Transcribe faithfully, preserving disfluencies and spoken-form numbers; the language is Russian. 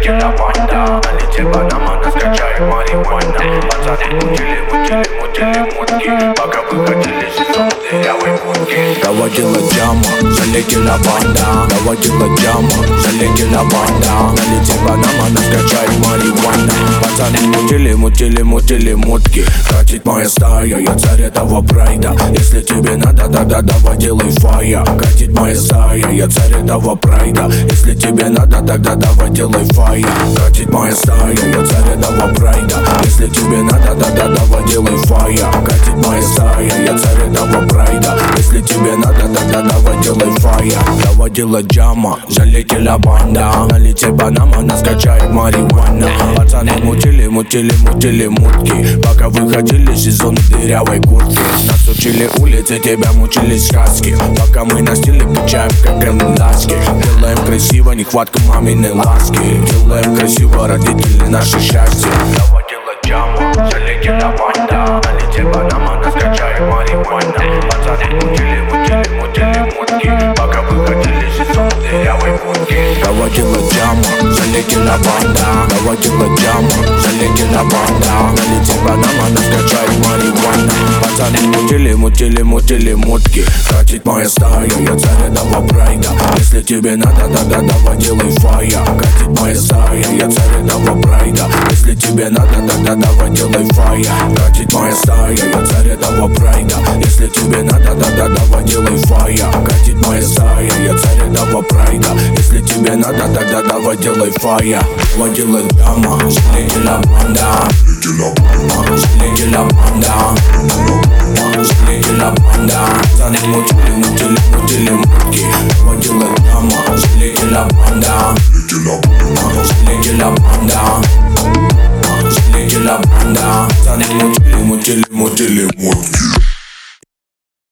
Залетела банда, налетела Панама, наскачай марихуана. Пацаны мутили, мутили, мутили мутки, пока выходили сезон дырявой будки. Доводила джама, залетела банда. Доводила джама, залетела банда. Налетела Панама, наскачай марихуана. Пацаны мутили, мутили, мутили мутки. Катит моя стая, я царь этого прайда. Если тебе надо, тогда давай делай фая. Катит моя стая, я царь этого прайда. Если тебе надо, тогда давай делай фая. Катит моя стая, я царь этого прайда. Если тебе надо, тогда давай делай фая. Катит моя стая, я царь этого прайда. Если тебе надо, тогда давай делай фая. Доводила джама, залетела банда. Налетела Панама, наскачай марихуана. Пацаны мутили, мутили, мутили мутки, пока выходили сезон дырявой куртки. Нас учили улицы, тебя мучили сказки, пока мы на стиле печаем, как грандаски. Делаем красиво, нехватка маминой ласки. Делаем красиво, родители наше счастье. Доводила джама, залетела банда. Налетела Панама, наскачай марихуана. Пацаны мутили, мутили, мутили мутки, пока выходили сезон дырявой куртки. Доводила джама, залетела банда. Доводила джама, залетела банда. Налетела Панама, наскачай марихуана. Пацаны мутили, мутили, мутили мутки. Катит моя стая, я царь этого прайда. Если тебе надо, тогда давай делай фая. Катит моя стая, я царь этого прайда. Если тебе надо, тогда давай делай фая. Катит моя стая, я царь этого прайда. Если тебе надо, тогда давай делай фая. Катит моя стая, я царь этого прайда. Если тебе надо, тогда давай делай фая. Водила дама, залетела банда. Залетела банда. Залетела банда. Пацаны мутили, мутили, мутили мутки. Водила дама, залетела банда. Залетела банда. Залетела банда. Пацаны мутили, мутили, мутили мутки.